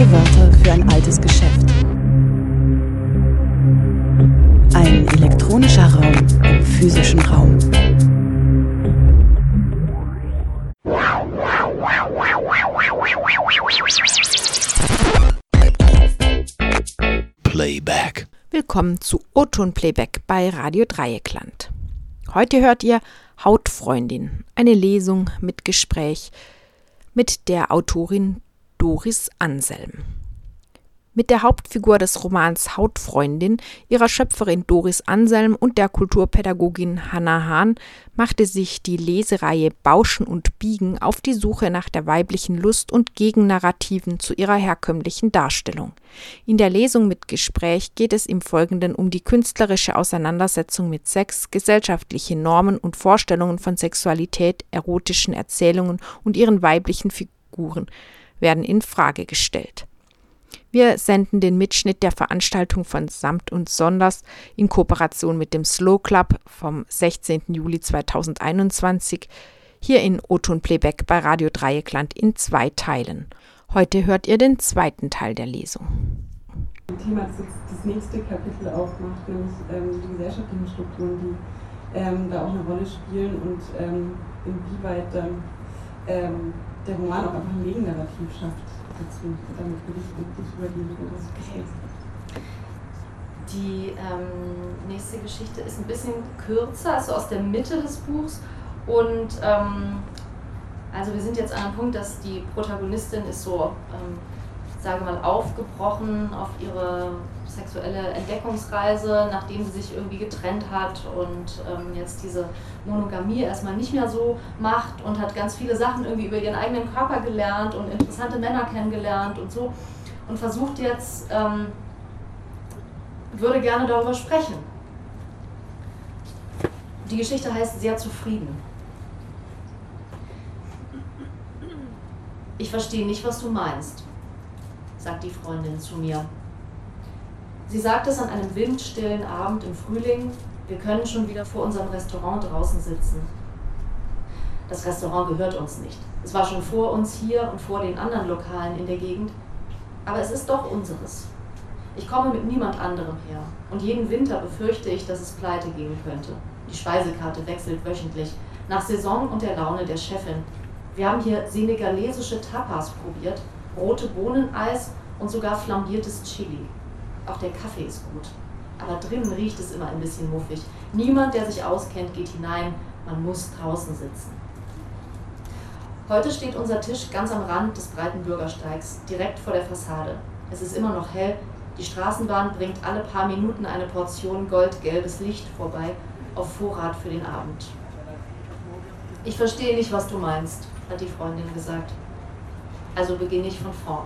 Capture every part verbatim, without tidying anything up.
Neue Wörter für ein altes Geschäft. Ein elektronischer Raum im physischen Raum. Playback. Willkommen zu O-Ton Playback bei Radio Dreieckland. Heute hört ihr Hautfreundin, eine Lesung mit Gespräch mit der Autorin Doris Anselm. Mit der Hauptfigur des Romans Hautfreundin, ihrer Schöpferin Doris Anselm und der Kulturpädagogin Hannah Hahn machte sich die Lesereihe Bauschen und Biegen auf die Suche nach der weiblichen Lust und Gegennarrativen zu ihrer herkömmlichen Darstellung. In der Lesung mit Gespräch geht es im Folgenden um die künstlerische Auseinandersetzung mit Sex, gesellschaftliche Normen und Vorstellungen von Sexualität, erotischen Erzählungen und ihren weiblichen Figuren werden in Frage gestellt. Wir senden den Mitschnitt der Veranstaltung von Samt und Sonders in Kooperation mit dem Slow Club vom sechzehnten Juli zweitausendeinundzwanzig hier in O-Ton Playback bei Radio Dreieckland in zwei Teilen. Heute hört ihr den zweiten Teil der Lesung. Ein Thema, das jetzt das nächste Kapitel aufmacht, nämlich ähm, die gesellschaftlichen Strukturen, die ähm, da auch eine Rolle spielen und ähm, inwieweit dann ähm, der Roman auch einfach ein Gegennarrativ schafft. Dazu. Damit würde ich dich übergeben, was du gesagt hast. Die ähm, nächste Geschichte ist ein bisschen kürzer, also aus der Mitte des Buchs. Und ähm, also wir sind jetzt an einem Punkt, dass die Protagonistin ist so, ähm, sage mal, aufgebrochen auf ihre sexuelle Entdeckungsreise, nachdem sie sich irgendwie getrennt hat und ähm, jetzt diese Monogamie erstmal nicht mehr so macht und hat ganz viele Sachen irgendwie über ihren eigenen Körper gelernt und interessante Männer kennengelernt und so und versucht jetzt, ähm, würde gerne darüber sprechen. Die Geschichte heißt Sehr zufrieden. Ich verstehe nicht, was du meinst, sagt die Freundin zu mir. Sie sagt es an einem windstillen Abend im Frühling, wir können schon wieder vor unserem Restaurant draußen sitzen. Das Restaurant gehört uns nicht. Es war schon vor uns hier und vor den anderen Lokalen in der Gegend, aber es ist doch unseres. Ich komme mit niemand anderem her und jeden Winter befürchte ich, dass es pleite gehen könnte. Die Speisekarte wechselt wöchentlich, nach Saison und der Laune der Chefin. Wir haben hier senegalesische Tapas probiert, rote Bohneneis und sogar flambiertes Chili. Auch der Kaffee ist gut, aber drinnen riecht es immer ein bisschen muffig. Niemand, der sich auskennt, geht hinein, man muss draußen sitzen. Heute steht unser Tisch ganz am Rand des breiten Bürgersteigs, direkt vor der Fassade. Es ist immer noch hell, die Straßenbahn bringt alle paar Minuten eine Portion goldgelbes Licht vorbei, auf Vorrat für den Abend. Ich verstehe nicht, was du meinst, hat die Freundin gesagt. Also beginne ich von vorn.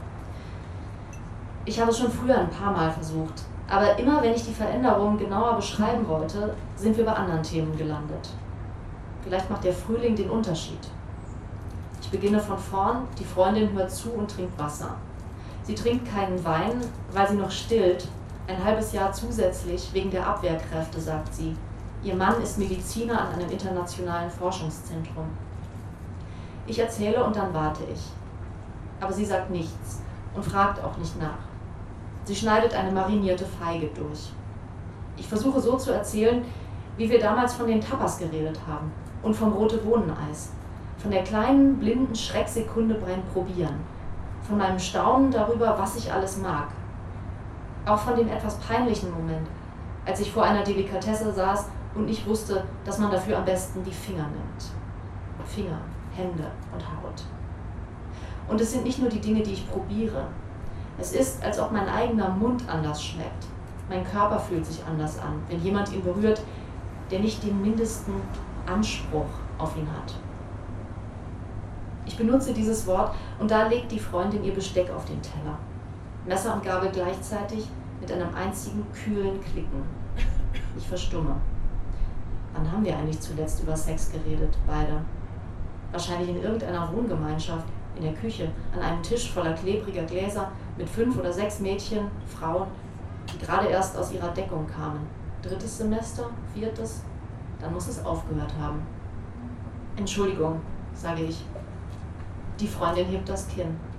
Ich habe es schon früher ein paar Mal versucht, aber immer wenn ich die Veränderung genauer beschreiben wollte, sind wir bei anderen Themen gelandet. Vielleicht macht der Frühling den Unterschied. Ich beginne von vorn, die Freundin hört zu und trinkt Wasser. Sie trinkt keinen Wein, weil sie noch stillt, ein halbes Jahr zusätzlich wegen der Abwehrkräfte, sagt sie. Ihr Mann ist Mediziner an einem internationalen Forschungszentrum. Ich erzähle und dann warte ich. Aber sie sagt nichts und fragt auch nicht nach. Sie schneidet eine marinierte Feige durch. Ich versuche so zu erzählen, wie wir damals von den Tapas geredet haben und vom rote Bohneneis, von der kleinen, blinden Schrecksekunde beim Probieren, von meinem Staunen darüber, was ich alles mag. Auch von dem etwas peinlichen Moment, als ich vor einer Delikatesse saß und ich wusste, dass man dafür am besten die Finger nimmt. Finger, Hände und Haut. Und es sind nicht nur die Dinge, die ich probiere. Es ist, als ob mein eigener Mund anders schmeckt. Mein Körper fühlt sich anders an, wenn jemand ihn berührt, der nicht den mindesten Anspruch auf ihn hat. Ich benutze dieses Wort und da legt die Freundin ihr Besteck auf den Teller. Messer und Gabel gleichzeitig mit einem einzigen kühlen Klicken. Ich verstumme. Wann haben wir eigentlich zuletzt über Sex geredet, beide? Wahrscheinlich in irgendeiner Wohngemeinschaft, in der Küche, an einem Tisch voller klebriger Gläser mit fünf oder sechs Mädchen, Frauen, die gerade erst aus ihrer Deckung kamen. Drittes Semester, viertes, dann muss es aufgehört haben. Entschuldigung, sage ich. Die Freundin hebt das Kinn.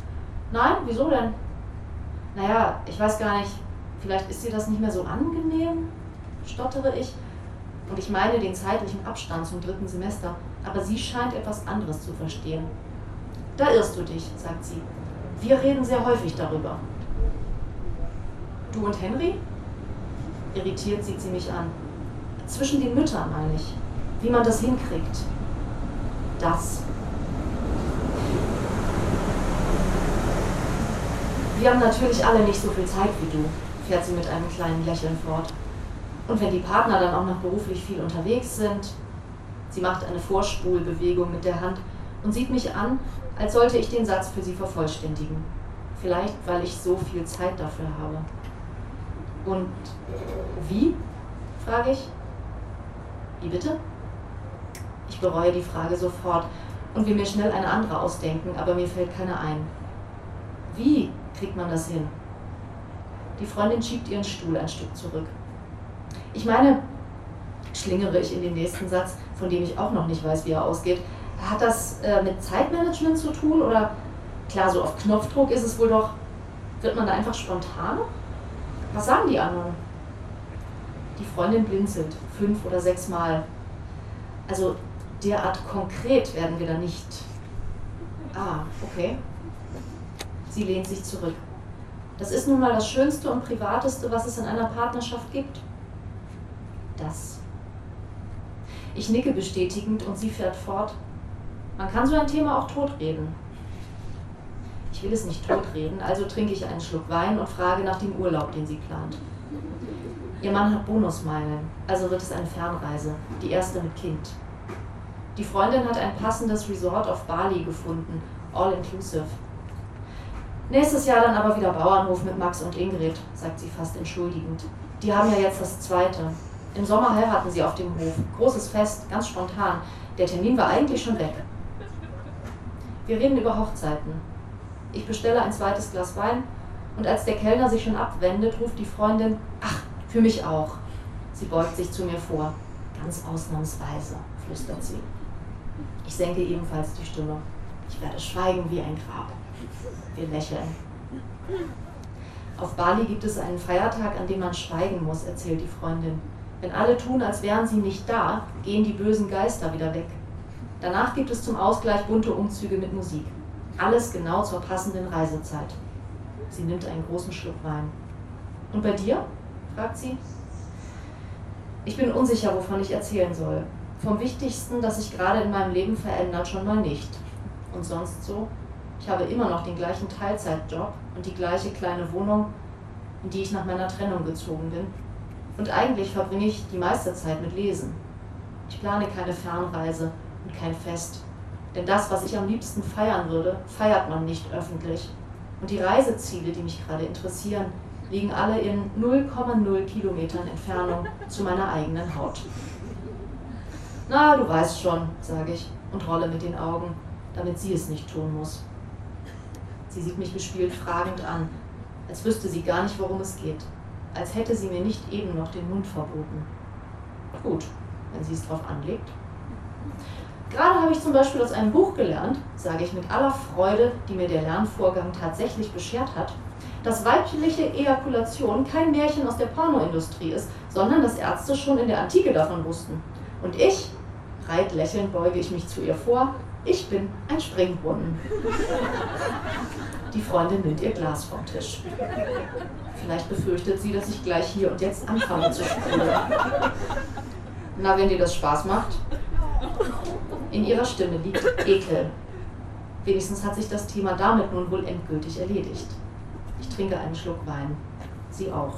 Nein, wieso denn? Naja, ich weiß gar nicht, vielleicht ist dir das nicht mehr so angenehm, stottere ich. Und ich meine den zeitlichen Abstand zum dritten Semester, aber sie scheint etwas anderes zu verstehen. Da irrst du dich, sagt sie. Wir reden sehr häufig darüber. Du und Henry? Irritiert sieht sie mich an. Zwischen den Müttern, meine ich. Wie man das hinkriegt. Das. Wir haben natürlich alle nicht so viel Zeit wie du, fährt sie mit einem kleinen Lächeln fort. Und wenn die Partner dann auch noch beruflich viel unterwegs sind, sie macht eine Vorspulbewegung mit der Hand und sieht mich an, als sollte ich den Satz für sie vervollständigen. Vielleicht, weil ich so viel Zeit dafür habe. Und wie? Frage ich. Wie bitte? Ich bereue die Frage sofort und will mir schnell eine andere ausdenken, aber mir fällt keine ein. Wie kriegt man das hin? Die Freundin schiebt ihren Stuhl ein Stück zurück. Ich meine, schlingere ich in den nächsten Satz, von dem ich auch noch nicht weiß, wie er ausgeht. Hat das äh, mit Zeitmanagement zu tun? Oder, klar, so auf Knopfdruck ist es wohl doch, wird man da einfach spontan? Was sagen die anderen? Die Freundin blinzelt, fünf oder sechs Mal. Also, derart konkret werden wir da nicht. Ah, okay. Sie lehnt sich zurück. Das ist nun mal das Schönste und Privateste, was es in einer Partnerschaft gibt. Das. Ich nicke bestätigend und sie fährt fort. Man kann so ein Thema auch totreden. Ich will es nicht totreden, also trinke ich einen Schluck Wein und frage nach dem Urlaub, den sie plant. Ihr Mann hat Bonusmeilen, also wird es eine Fernreise, die erste mit Kind. Die Freundin hat ein passendes Resort auf Bali gefunden, all inclusive. Nächstes Jahr dann aber wieder Bauernhof mit Max und Ingrid, sagt sie fast entschuldigend. Die haben ja jetzt das zweite. Im Sommer heiraten sie auf dem Hof. Großes Fest, ganz spontan. Der Termin war eigentlich schon weg. Wir reden über Hochzeiten. Ich bestelle ein zweites Glas Wein und als der Kellner sich schon abwendet, ruft die Freundin, ach, für mich auch. Sie beugt sich zu mir vor. Ganz ausnahmsweise, flüstert sie. Ich senke ebenfalls die Stimme. Ich werde schweigen wie ein Grab. Wir lächeln. Auf Bali gibt es einen Feiertag, an dem man schweigen muss, erzählt die Freundin. Wenn alle tun, als wären sie nicht da, gehen die bösen Geister wieder weg. Danach gibt es zum Ausgleich bunte Umzüge mit Musik. Alles genau zur passenden Reisezeit. Sie nimmt einen großen Schluck Wein. Und bei dir? Fragt sie. Ich bin unsicher, wovon ich erzählen soll. Vom Wichtigsten, das sich gerade in meinem Leben verändert, schon mal nicht. Und sonst so? Ich habe immer noch den gleichen Teilzeitjob und die gleiche kleine Wohnung, in die ich nach meiner Trennung gezogen bin. Und eigentlich verbringe ich die meiste Zeit mit Lesen. Ich plane keine Fernreise und kein Fest. Denn das, was ich am liebsten feiern würde, feiert man nicht öffentlich. Und die Reiseziele, die mich gerade interessieren, liegen alle in null Komma null Kilometern Entfernung zu meiner eigenen Haut. Na, du weißt schon, sage ich und rolle mit den Augen, damit sie es nicht tun muss. Sie sieht mich gespielt fragend an, als wüsste sie gar nicht, worum es geht. Als hätte sie mir nicht eben noch den Mund verboten. Gut, wenn sie es drauf anlegt. Gerade habe ich zum Beispiel aus einem Buch gelernt, sage ich mit aller Freude, die mir der Lernvorgang tatsächlich beschert hat, dass weibliche Ejakulation kein Märchen aus der Pornoindustrie ist, sondern dass Ärzte schon in der Antike davon wussten. Und ich, breit lächelnd beuge ich mich zu ihr vor, ich bin ein Springbrunnen. Die Freundin nimmt ihr Glas vom Tisch. Vielleicht befürchtet sie, dass ich gleich hier und jetzt anfange zu sprudeln. Na, wenn dir das Spaß macht? In ihrer Stimme liegt Ekel. Wenigstens hat sich das Thema damit nun wohl endgültig erledigt. Ich trinke einen Schluck Wein. Sie auch.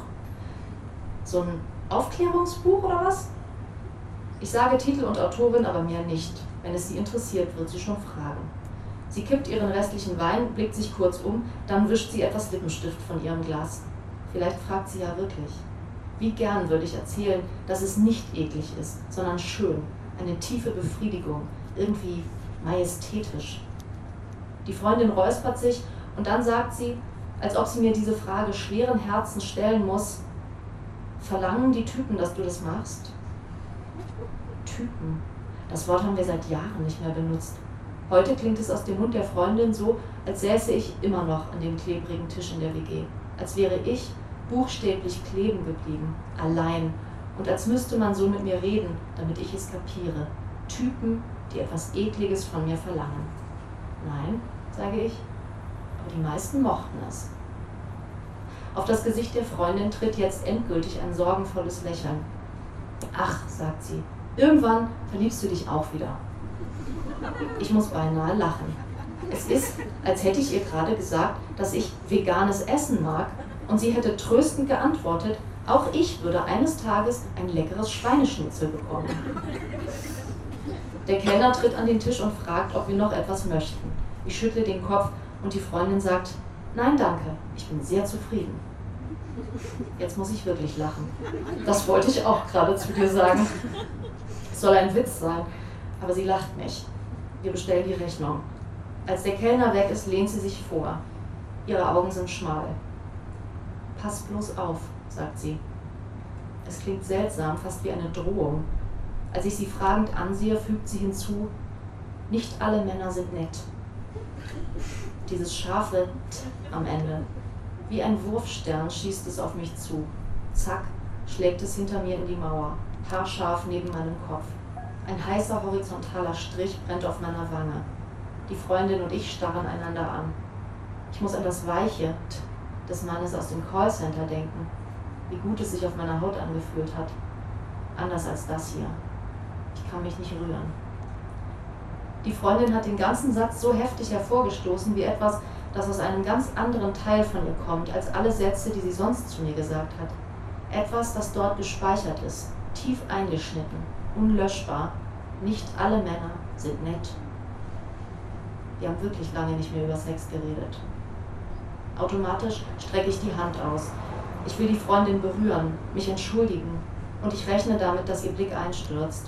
So ein Aufklärungsbuch oder was? Ich sage Titel und Autorin, aber mehr nicht. Wenn es sie interessiert, wird sie schon fragen. Sie kippt ihren restlichen Wein, blickt sich kurz um, dann wischt sie etwas Lippenstift von ihrem Glas. Vielleicht fragt sie ja wirklich. Wie gern würde ich erzählen, dass es nicht eklig ist, sondern schön, eine tiefe Befriedigung, irgendwie majestätisch. Die Freundin räuspert sich und dann sagt sie, als ob sie mir diese Frage schweren Herzens stellen muss, verlangen die Typen, dass du das machst? Typen. Das Wort haben wir seit Jahren nicht mehr benutzt. Heute klingt es aus dem Mund der Freundin so, als säße ich immer noch an dem klebrigen Tisch in der W G. Als wäre ich buchstäblich kleben geblieben, allein. Und als müsste man so mit mir reden, damit ich es kapiere. Typen, die etwas Ekliges von mir verlangen. Nein, sage ich, aber die meisten mochten es. Auf das Gesicht der Freundin tritt jetzt endgültig ein sorgenvolles Lächeln. Ach, sagt sie, irgendwann verliebst du dich auch wieder. Ich muss beinahe lachen. Es ist, als hätte ich ihr gerade gesagt, dass ich veganes Essen mag, und sie hätte tröstend geantwortet, auch ich würde eines Tages ein leckeres Schweineschnitzel bekommen. Der Kellner tritt an den Tisch und fragt, ob wir noch etwas möchten. Ich schüttle den Kopf und die Freundin sagt, nein, danke, ich bin sehr zufrieden. Jetzt muss ich wirklich lachen. Das wollte ich auch gerade zu dir sagen. Es soll ein Witz sein, aber sie lacht nicht. Wir bestellen die Rechnung. Als der Kellner weg ist, lehnt sie sich vor. Ihre Augen sind schmal. Pass bloß auf, sagt sie. Es klingt seltsam, fast wie eine Drohung. Als ich sie fragend ansehe, fügt sie hinzu, nicht alle Männer sind nett. Dieses scharfe T am Ende. Wie ein Wurfstern schießt es auf mich zu. Zack, schlägt es hinter mir in die Mauer, haarscharf neben meinem Kopf. Ein heißer horizontaler Strich brennt auf meiner Wange. Die Freundin und ich starren einander an. Ich muss an das weiche T des Mannes aus dem Callcenter denken. Wie gut es sich auf meiner Haut angefühlt hat. Anders als das hier. Ich kann mich nicht rühren. Die Freundin hat den ganzen Satz so heftig hervorgestoßen wie etwas, das aus einem ganz anderen Teil von ihr kommt, als alle Sätze, die sie sonst zu mir gesagt hat. Etwas, das dort gespeichert ist, tief eingeschnitten, unlöschbar. Nicht alle Männer sind nett. Wir haben wirklich lange nicht mehr über Sex geredet. Automatisch strecke ich die Hand aus. Ich will die Freundin berühren, mich entschuldigen, und ich rechne damit, dass ihr Blick einstürzt.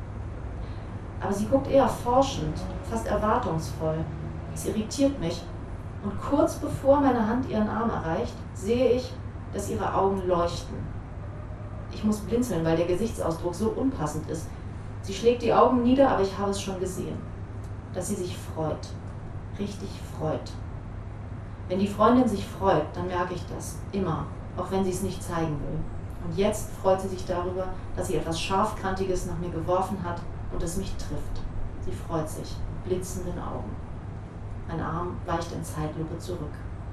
Aber sie guckt eher forschend, fast erwartungsvoll. Es irritiert mich. Und kurz bevor meine Hand ihren Arm erreicht, sehe ich, dass ihre Augen leuchten. Ich muss blinzeln, weil der Gesichtsausdruck so unpassend ist. Sie schlägt die Augen nieder, aber ich habe es schon gesehen. Dass sie sich freut. Richtig freut. Wenn die Freundin sich freut, dann merke ich das. Immer. Auch wenn sie es nicht zeigen will. Und jetzt freut sie sich darüber, dass sie etwas Scharfkantiges nach mir geworfen hat und es mich trifft. Sie freut sich, mit blitzenden Augen. Mein Arm weicht in Zeitlupe zurück.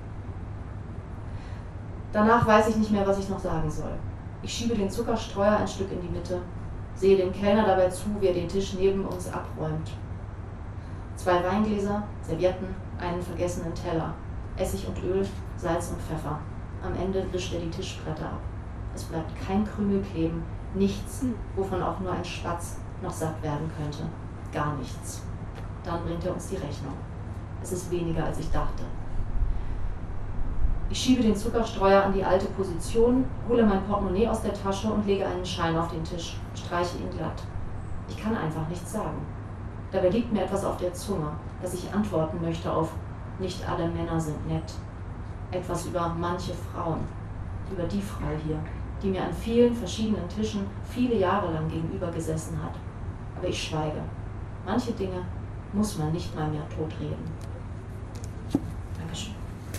Danach weiß ich nicht mehr, was ich noch sagen soll. Ich schiebe den Zuckerstreuer ein Stück in die Mitte, sehe dem Kellner dabei zu, wie er den Tisch neben uns abräumt. Zwei Weingläser, Servietten, einen vergessenen Teller, Essig und Öl, Salz und Pfeffer. Am Ende wischt er die Tischbretter ab. Es bleibt kein Krümel kleben, nichts, wovon auch nur ein Spatz noch satt werden könnte. Gar nichts. Dann bringt er uns die Rechnung. Es ist weniger, als ich dachte. Ich schiebe den Zuckerstreuer an die alte Position, hole mein Portemonnaie aus der Tasche und lege einen Schein auf den Tisch, streiche ihn glatt. Ich kann einfach nichts sagen. Dabei liegt mir etwas auf der Zunge, dass ich antworten möchte auf nicht alle Männer sind nett. Etwas über manche Frauen, über die Frau hier, die mir an vielen verschiedenen Tischen viele Jahre lang gegenüber gesessen hat. Aber ich schweige. Manche Dinge muss man nicht mal mehr totreden. Dankeschön.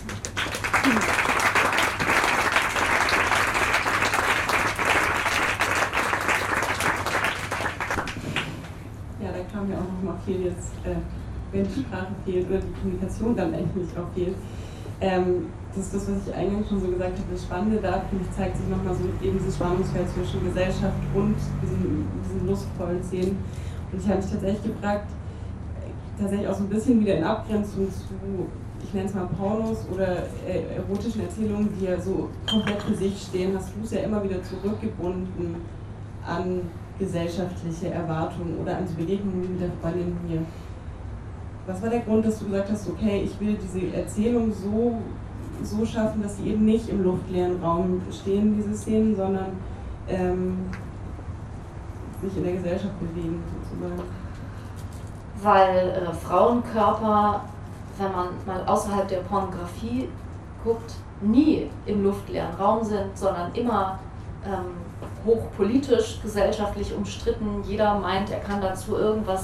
Ja, da kam ja auch noch mal viel jetzt, äh, wenn die Sprache fehlt oder die Kommunikation dann eigentlich auch fehlt. Ähm, das ist das, was ich eingangs schon so gesagt habe. Das Spannende da, finde ich, zeigt sich nochmal so eben dieses Spannungsfeld zwischen Gesellschaft und diesen, diesen lustvollen Szenen. Und ich habe mich tatsächlich gefragt, tatsächlich auch so ein bisschen wieder in Abgrenzung zu, ich nenne es mal Pornos oder äh, erotischen Erzählungen, die ja so komplett für sich stehen, hast du es ja immer wieder zurückgebunden an gesellschaftliche Erwartungen oder an die Begegnungen mit der Freundin hier. Was war der Grund, dass du gesagt hast, okay, ich will diese Erzählung so, so schaffen, dass sie eben nicht im luftleeren Raum stehen, diese Szenen, sondern ähm, sich in der Gesellschaft bewegen, sozusagen? Weil äh, Frauenkörper, wenn man mal außerhalb der Pornografie guckt, nie im luftleeren Raum sind, sondern immer ähm, hochpolitisch, gesellschaftlich umstritten. Jeder meint, er kann dazu irgendwas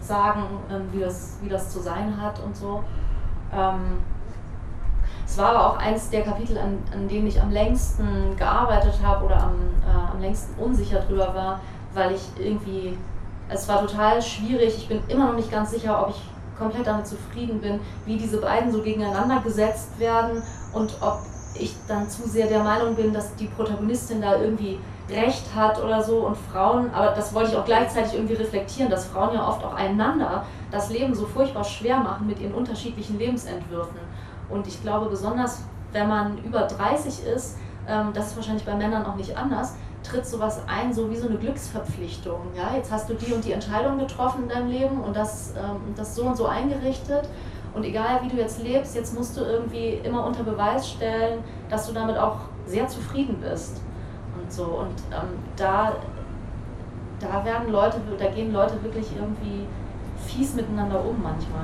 sagen, ähm, wie, das, wie das zu sein hat und so. Ähm, es war aber auch eines der Kapitel, an, an denen ich am längsten gearbeitet habe oder am, äh, am längsten unsicher drüber war, weil ich irgendwie, es war total schwierig, ich bin immer noch nicht ganz sicher, ob ich komplett damit zufrieden bin, wie diese beiden so gegeneinander gesetzt werden und ob ich dann zu sehr der Meinung bin, dass die Protagonistin da irgendwie Recht hat oder so und Frauen, aber das wollte ich auch gleichzeitig irgendwie reflektieren, dass Frauen ja oft auch einander das Leben so furchtbar schwer machen mit ihren unterschiedlichen Lebensentwürfen. Und ich glaube, besonders wenn man über dreißig ist, ähm, das ist wahrscheinlich bei Männern auch nicht anders, tritt sowas ein, so wie so eine Glücksverpflichtung. Ja? Jetzt hast du die und die Entscheidung getroffen in deinem Leben und das, ähm, das so und so eingerichtet. Und egal wie du jetzt lebst, jetzt musst du irgendwie immer unter Beweis stellen, dass du damit auch sehr zufrieden bist. Und so. Und ähm, da, da werden Leute, da gehen Leute wirklich irgendwie fies miteinander um manchmal.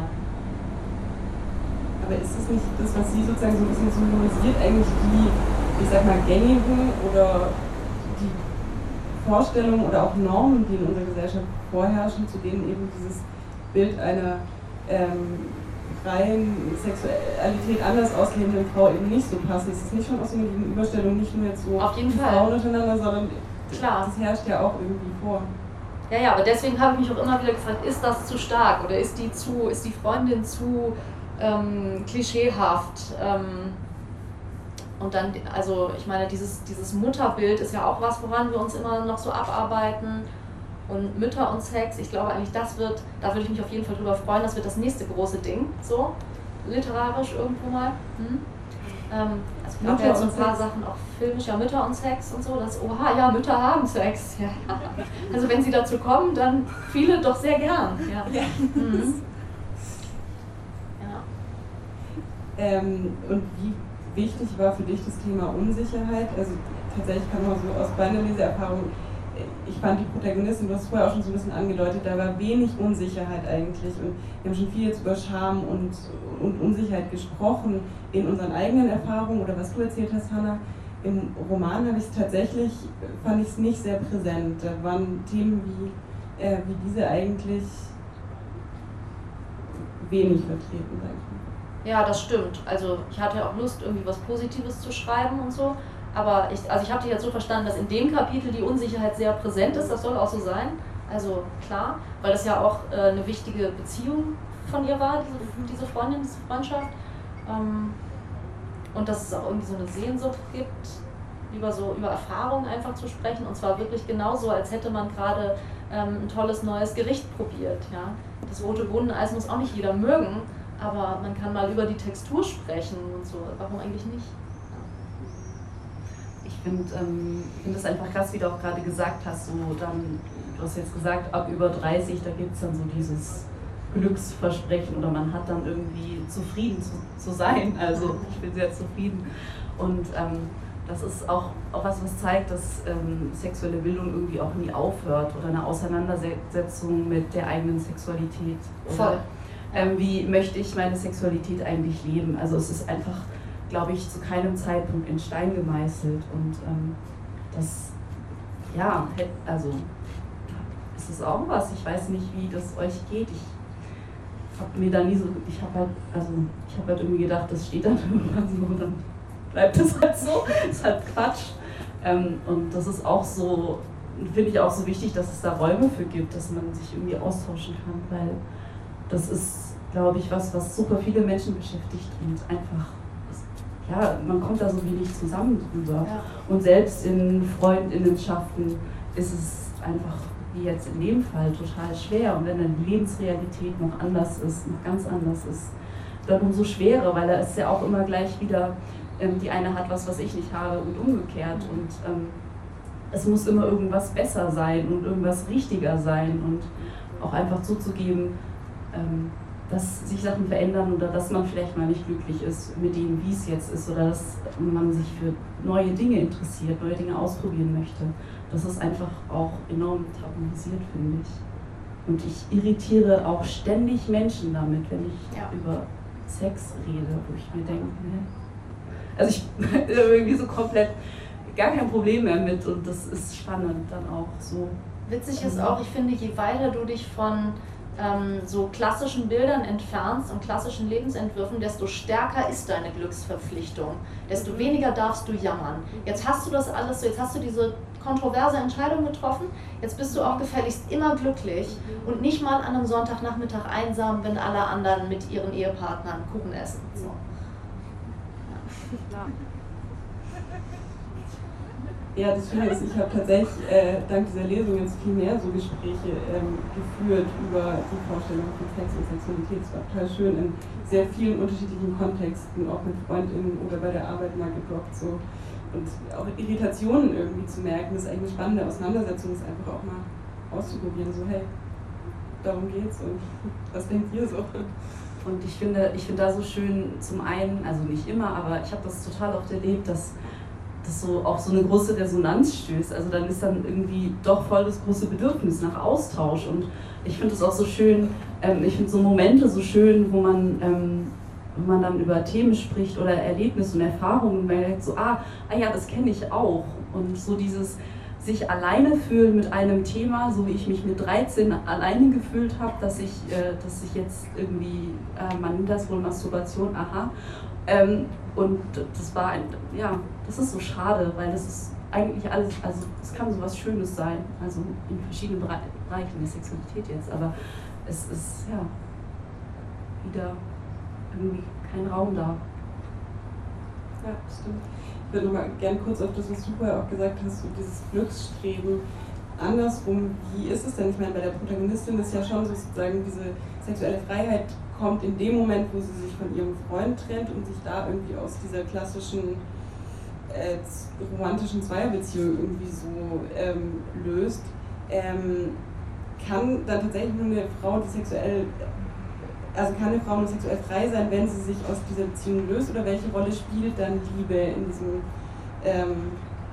Aber ist es nicht das, was Sie sozusagen so ein bisschen symbolisiert, eigentlich die, ich sag mal, gängigen oder die Vorstellungen oder auch Normen, die in unserer Gesellschaft vorherrschen, zu denen eben dieses Bild einer ähm, freien Sexualität anders auslebenden Frau eben nicht so passen? Ist es nicht schon auch so eine Gegenüberstellung, nicht nur jetzt so auf jeden Frauen Fall untereinander, sondern klar, das herrscht ja auch irgendwie vor. Ja, ja, aber deswegen habe ich mich auch immer wieder gefragt, ist das zu stark oder ist die zu, ist die Freundin zu ähm, klischeehaft? Ähm, und dann, also ich meine, dieses, dieses Mutterbild ist ja auch was, woran wir uns immer noch so abarbeiten. Und Mütter und Sex, ich glaube eigentlich, das wird, da würde ich mich auf jeden Fall drüber freuen, das wird das nächste große Ding, so literarisch irgendwo mal. Hm? Ähm, also ich glaube ja jetzt so ein paar Sachen auch filmisch, ja, Mütter und Sex und so, das, oha, ja, Mütter haben Sex. Ja, ja. Also wenn sie dazu kommen, dann viele doch sehr gern. Ja. Ja. Mhm. Ja. Ähm, und wie wichtig war für dich das Thema Unsicherheit? Also tatsächlich kann man so aus meiner Leseerfahrung, ich fand die Protagonistin, du hast es vorher auch schon so ein bisschen angedeutet, da war wenig Unsicherheit eigentlich und wir haben schon viel jetzt über Scham und, und Unsicherheit gesprochen in unseren eigenen Erfahrungen oder was du erzählt hast, Hannah. Im Roman habe ich es tatsächlich, fand ich es nicht sehr präsent. Da waren Themen wie, äh, wie diese eigentlich wenig vertreten, sag ich mal. Ja, das stimmt. Also ich hatte ja auch Lust, irgendwie was Positives zu schreiben und so. Aber ich, also ich habe dich jetzt so verstanden, dass in dem Kapitel die Unsicherheit sehr präsent ist. Das soll auch so sein. Also klar, weil das ja auch äh, eine wichtige Beziehung von ihr war, diese, diese Freundin, diese Freundschaft. Ähm, und dass es auch irgendwie so eine Sehnsucht gibt, über so über Erfahrungen einfach zu sprechen. Und zwar wirklich genauso, als hätte man gerade ähm, ein tolles neues Gericht probiert. Ja? Das rote Bohneneis muss auch nicht jeder mögen, aber man kann mal über die Textur sprechen und so. Warum eigentlich nicht? Ich finde ähm, find das einfach krass, wie du auch gerade gesagt hast, so dann, du hast jetzt gesagt, ab über dreißig, da gibt es dann so dieses Glücksversprechen oder man hat dann irgendwie zufrieden zu, zu sein, also ich bin sehr zufrieden und ähm, das ist auch, auch was, was zeigt, dass ähm, sexuelle Bildung irgendwie auch nie aufhört oder eine Auseinandersetzung mit der eigenen Sexualität. Oder, Voll. Ähm, wie möchte ich meine Sexualität eigentlich leben? Also es ist einfach, glaube ich, zu keinem Zeitpunkt in Stein gemeißelt und ähm, das, ja, also es ist auch was, ich weiß nicht, wie das euch geht. Ich habe mir da nie so, ich habe halt, also ich habe halt irgendwie gedacht, das steht dann irgendwann so und dann bleibt es halt so, ist halt Quatsch. Ähm, und das ist auch so, finde ich auch so wichtig, dass es da Räume für gibt, dass man sich irgendwie austauschen kann, weil das ist, glaube ich, was, was super viele Menschen beschäftigt und einfach, ja, man kommt da so wenig zusammen drüber. Ja. Und selbst in Freundinnenschaften ist es einfach, wie jetzt in dem Fall, total schwer. Und wenn dann die Lebensrealität noch anders ist, noch ganz anders ist, dann umso schwerer, weil da ist ja auch immer gleich wieder, ähm, die eine hat was, was ich nicht habe und umgekehrt. Und ähm, es muss immer irgendwas besser sein und irgendwas richtiger sein und auch einfach zuzugeben, ähm, dass sich Sachen verändern oder dass man vielleicht mal nicht glücklich ist mit dem, wie es jetzt ist oder dass man sich für neue Dinge interessiert, neue Dinge ausprobieren möchte. Das ist einfach auch enorm tabuisiert, finde ich. Und ich irritiere auch ständig Menschen damit, wenn ich ja. über Sex rede, wo ich mir denke, ne? Also ich habe irgendwie so komplett gar kein Problem mehr mit und das ist spannend dann auch so. Witzig ist auch, ich finde, je weiter du dich von ähm, so klassischen Bildern entfernst und klassischen Lebensentwürfen, desto stärker ist deine Glücksverpflichtung, desto weniger darfst du jammern. Jetzt hast du das alles so, jetzt hast du diese kontroverse Entscheidung getroffen, jetzt bist du auch gefälligst immer glücklich und nicht mal an einem Sonntagnachmittag einsam, wenn alle anderen mit ihren Ehepartnern Kuchen essen. So. Ja. Ja, das Schöne ist, ich habe tatsächlich äh, dank dieser Lesung jetzt viel mehr so Gespräche ähm, geführt über die Vorstellung von Sex und Sexualität. Es war total schön in sehr vielen unterschiedlichen Kontexten, auch mit FreundInnen oder bei der Arbeit mal gedroppt. So. Und auch Irritationen irgendwie zu merken, das ist eigentlich eine spannende Auseinandersetzung, das einfach auch mal auszuprobieren. So, hey, darum geht's und was denkt ihr so? Und ich finde, ich finde da so schön, zum einen, also nicht immer, aber ich habe das total oft erlebt, dass das so auf so eine große Resonanz stößt. Also dann ist dann irgendwie doch voll das große Bedürfnis nach Austausch. Und ich finde es auch so schön, ähm, ich finde so Momente so schön, wo man, ähm, wo man dann über Themen spricht oder Erlebnisse und Erfahrungen und man merkt so, ah, ah ja, das kenne ich auch. Und so dieses sich alleine fühlen mit einem Thema, so wie ich mich mit dreizehn alleine gefühlt habe, dass ich, äh, dass ich jetzt irgendwie, äh, man nennt das wohl Masturbation, aha. Ähm, und das war ein, ja, das ist so schade, weil das ist eigentlich alles, also es kann so was Schönes sein, also in verschiedenen Bereichen der Sexualität jetzt, aber es ist ja wieder irgendwie kein Raum da. Ja, stimmt. Ich würde nochmal gerne kurz auf das, was du vorher auch gesagt hast, so dieses Glücksstreben. Andersrum, wie ist es denn? Ich meine, bei der Protagonistin ist ja schon sozusagen diese sexuelle Freiheit kommt in dem Moment, wo sie sich von ihrem Freund trennt und sich da irgendwie aus dieser klassischen äh, romantischen Zweierbeziehung irgendwie so ähm, löst. Ähm, kann dann tatsächlich nur eine Frau, die sexuell, also kann eine Frau nur sexuell frei sein, wenn sie sich aus dieser Beziehung löst, oder welche Rolle spielt dann Liebe in diesem ähm,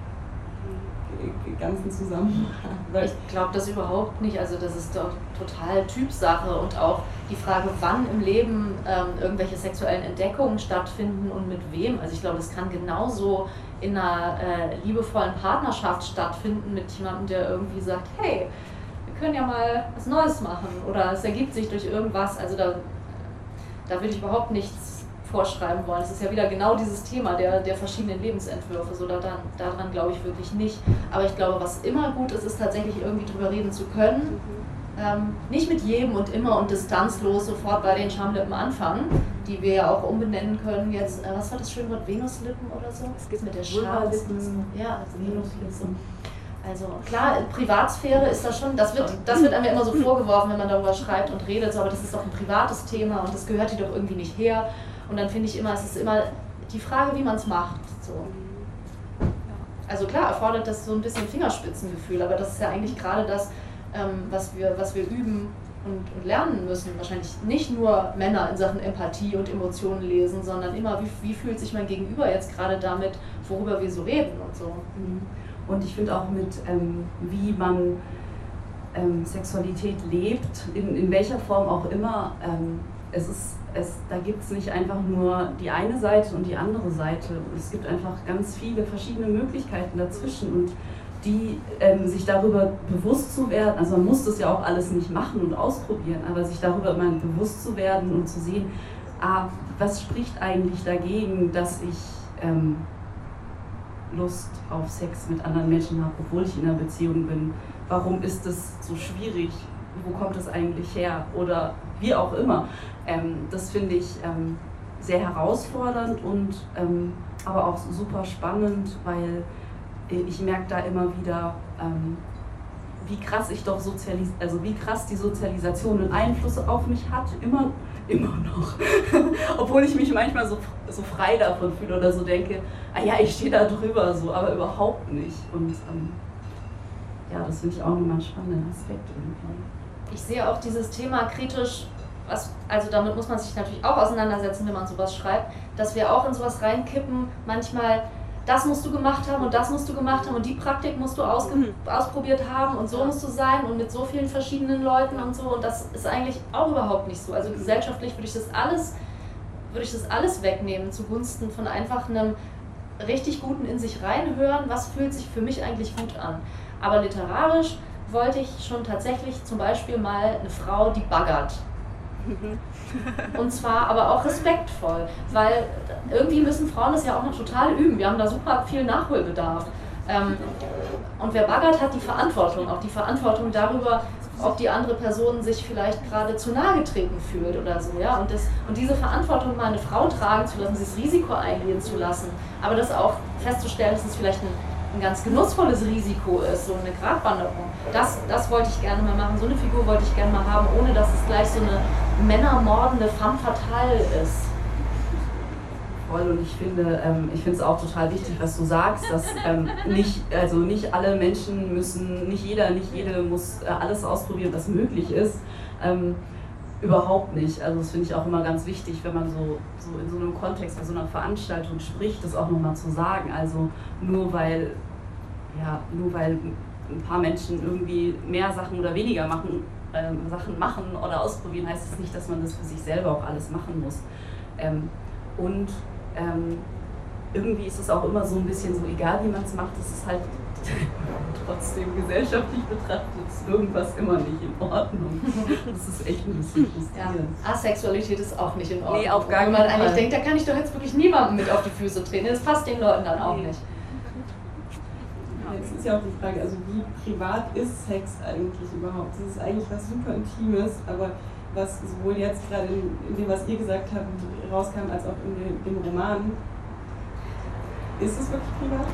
ganzen Zusammenhang? Ich glaube das überhaupt nicht, also das ist doch total Typsache und auch die Frage, wann im Leben ähm, irgendwelche sexuellen Entdeckungen stattfinden und mit wem. Also ich glaube, das kann genauso in einer äh, liebevollen Partnerschaft stattfinden mit jemandem, der irgendwie sagt, hey, wir können ja mal was Neues machen oder es ergibt sich durch irgendwas. Also da, da will ich überhaupt nichts vorschreiben wollen. Es ist ja wieder genau dieses Thema der, der verschiedenen Lebensentwürfe, so daran, daran glaube ich wirklich nicht. Aber ich glaube, was immer gut ist, ist tatsächlich irgendwie drüber reden zu können. Ähm, nicht mit jedem und immer und distanzlos sofort bei den Schamlippen anfangen, die wir ja auch umbenennen können. Jetzt, äh, was war das schöne Wort? Venuslippen oder so? Es gibt mit der Vulvalippen. Ja, also Venuslippen. Also klar, Privatsphäre ist das schon, das wird, das wird einem ja immer so vorgeworfen, wenn man darüber schreibt und redet, so, aber das ist doch ein privates Thema und das gehört hier doch irgendwie nicht her. Und dann finde ich immer, es ist immer die Frage, wie man es macht. So. Also klar, erfordert das so ein bisschen Fingerspitzengefühl, aber das ist ja eigentlich gerade das, ähm, was wir, was wir üben und, und lernen müssen. Wahrscheinlich nicht nur Männer in Sachen Empathie und Emotionen lesen, sondern immer, wie, wie fühlt sich mein Gegenüber jetzt gerade damit, worüber wir so reden und so. Und ich finde auch mit, ähm, wie man ähm, Sexualität lebt, in, in welcher Form auch immer, ähm, es ist, es, da gibt es nicht einfach nur die eine Seite und die andere Seite. Es gibt einfach ganz viele verschiedene Möglichkeiten dazwischen und die ähm, sich darüber bewusst zu werden, also man muss das ja auch alles nicht machen und ausprobieren, aber sich darüber mal bewusst zu werden und zu sehen, ah, was spricht eigentlich dagegen, dass ich ähm, Lust auf Sex mit anderen Menschen habe, obwohl ich in einer Beziehung bin. Warum ist das so schwierig? Wo kommt es eigentlich her? Oder wie auch immer. Ähm, das finde ich ähm, sehr herausfordernd und ähm, aber auch super spannend, weil ich merke da immer wieder, ähm, wie krass ich doch sozialis also wie krass die Sozialisation einen Einfluss auf mich hat, immer, immer noch. Obwohl ich mich manchmal so, so frei davon fühle oder so denke, ah ja, ich stehe da drüber, so, aber überhaupt nicht. Und ähm, ja, das finde ich auch nochmal einen spannenden Aspekt irgendwie. Ich sehe auch dieses Thema kritisch, was, also damit muss man sich natürlich auch auseinandersetzen, wenn man sowas schreibt, dass wir auch in sowas reinkippen, manchmal, das musst du gemacht haben und das musst du gemacht haben und die Praktik musst du ausge ausprobiert haben und so musst du sein und mit so vielen verschiedenen Leuten und so, und das ist eigentlich auch überhaupt nicht so. Also gesellschaftlich würde ich das alles, würde ich das alles wegnehmen zugunsten von einfach einem richtig guten in sich reinhören, was fühlt sich für mich eigentlich gut an. Aber literarisch wollte ich schon tatsächlich zum Beispiel mal eine Frau, die baggert. Und zwar aber auch respektvoll, weil irgendwie müssen Frauen das ja auch noch total üben. Wir haben da super viel Nachholbedarf. Ähm, und wer baggert, hat die Verantwortung, auch die Verantwortung darüber, ob die andere Person sich vielleicht gerade zu nahe getreten fühlt oder so. Ja? Und, das, und diese Verantwortung mal eine Frau tragen zu lassen, dieses Risiko eingehen zu lassen, aber das auch festzustellen, dass es vielleicht ein, ein ganz genussvolles Risiko ist, so eine Gratwanderung, das, das wollte ich gerne mal machen, so eine Figur wollte ich gerne mal haben, ohne dass es gleich so eine männermordende femme fatale ist. Und ich finde, ähm, ich finde es auch total wichtig, was du sagst, dass ähm, nicht, also nicht alle Menschen müssen, nicht jeder, nicht jede muss äh, alles ausprobieren, was möglich ist. Ähm, überhaupt nicht. Also das finde ich auch immer ganz wichtig, wenn man so, so in so einem Kontext, bei so einer Veranstaltung spricht, das auch nochmal zu sagen. Also nur weil, ja, nur weil ein paar Menschen irgendwie mehr Sachen oder weniger machen, ähm, Sachen machen oder ausprobieren, heißt es nicht, dass man das für sich selber auch alles machen muss. Ähm, und Ähm, irgendwie ist es auch immer so ein bisschen so, egal wie man es macht, es ist halt trotzdem gesellschaftlich betrachtet, ist irgendwas immer nicht in Ordnung. Das ist echt ein bisschen frustrierend. Ja, Asexualität ist auch nicht in Ordnung. Nee, auf gar Wenn keinen man eigentlich Fall. denkt, da kann ich doch jetzt wirklich niemandem mit auf die Füße treten. Das passt den Leuten dann auch Nee. nicht. Jetzt ist ja auch die Frage, also wie privat ist Sex eigentlich überhaupt? Das ist eigentlich was super Intimes, aber was sowohl jetzt gerade in, in dem, was ihr gesagt habt, rauskam, als auch in dem, dem Roman. Ist es wirklich privat?